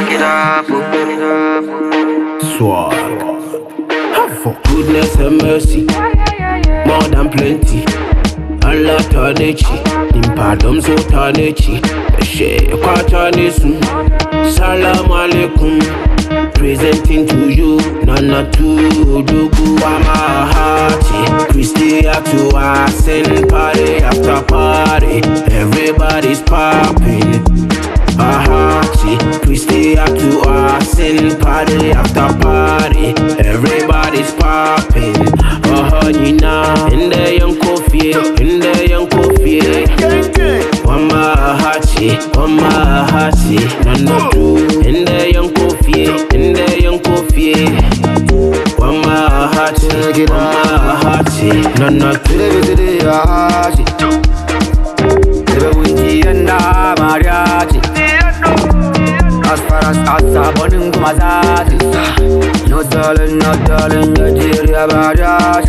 Swag. For goodness and mercy, more than plenty. Allah Tanechi, Impadom so Tanechi, She Kwatanesu, Salam Alaikum. Presenting to you, Nana to Dugu Amahati, Christia to Asen party after party, everybody's popping. Ahati, Christia to Asen party after party, everybody's popping. Nina, in the young coffee, in the young coffee. Wama Nana to, in the young coffee, in the young coffee. Wama Nana to the as far as Asabon Mazati, no darling, Nigeria Badass.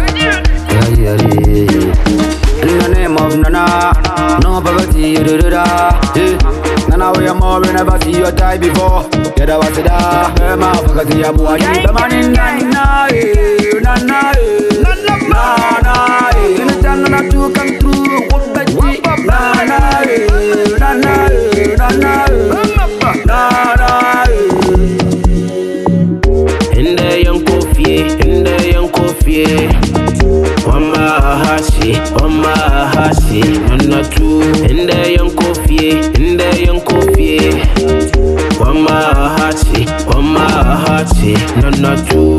In the name of Nana, no poverty, Nana, we are more than ever see your time before. Get a was it, Emma, Fagatia, boy, the man in Nana, in the Nana to come through, what the in the young coffee, Wama Hasi, Nana two, in the young coffee, Wama Hasi, Nana two.